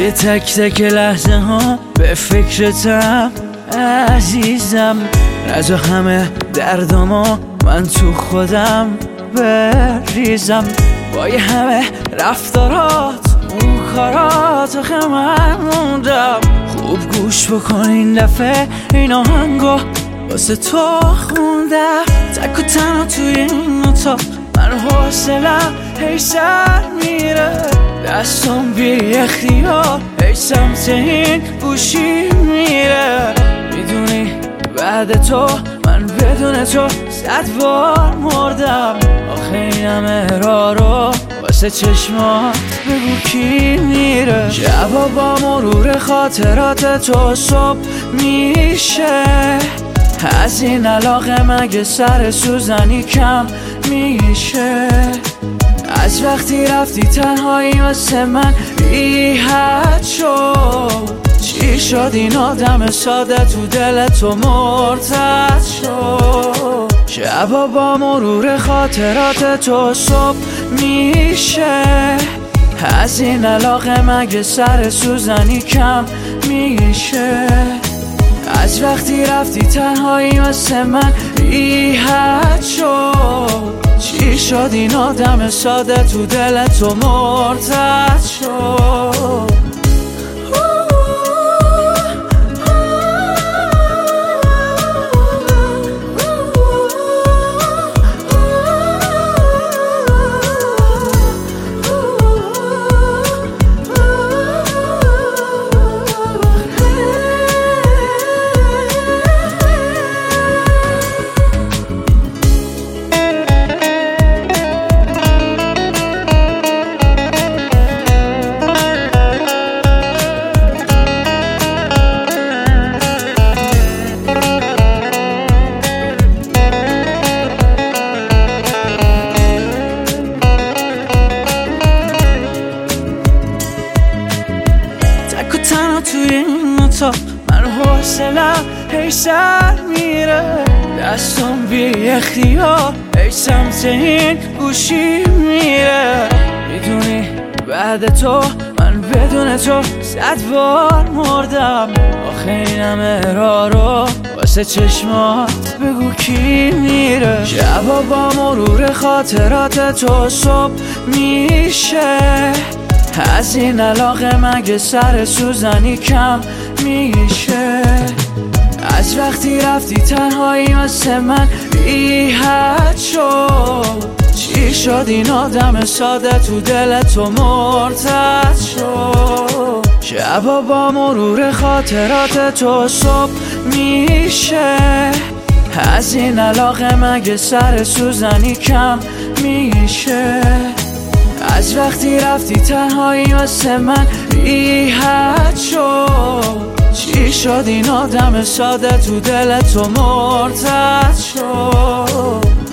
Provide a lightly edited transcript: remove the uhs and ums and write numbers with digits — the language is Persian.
توی تک تک لحظه ها به فکرتم عزیزم. از همه دردما من تو خودم بریزم. با یه همه رفتارات اون کارات آخه من موندم. خوب گوش بکن این دفعه این آهنگو واسه تو خوندم. تک و تنها توی این اتاق من حوصلم هی سر میره. دستم بی اختیار هی سمت این گوشی میره. میدونی بعد تو من بدون تو 100 بار مردم. آخه این همه راه رو واسه چشمات بگو کی میره. شبا با مرور خاطرات تو صبح میشه. از این علاقه مگه سر سوزنی کم میشه. از وقتی رفتی تنهایی واسه من بی حد شد. چی شد این آدم ساده تو دل تو مرتد شد. شبا با مرور خاطرات تو صبح میشه. از این علاقه مگه سر سوزنی کم میشه. از وقتی رفتی تنهایی واسه من بی حد شد. چی شد این آدم ساده تو دل تو مرتد شد. توی این اتاق من حوصلم هی سر میره. دستم بی اختیار هی سمت این گوشی میره. میدونی بعد تو من بدون تو 100 بار مردم. آخه این همه راه رو واسه چشمات بگو کی میره. شبا با مرور خاطرات تو صبح میشه. از این علاقه مگه سر سوزنی کم میشه. از وقتی رفتی تنهایی واسه من بی حد شد. چی شد این آدم ساده تو دل تو مرتد شد. شبا با مرور خاطرات تو صبح میشه. از این علاقه مگه سر سوزنی کم میشه. از وقتی رفتی تنهایی واسه من بی حد شد. چی شد این آدم ساده تو دل تو مرتد شد.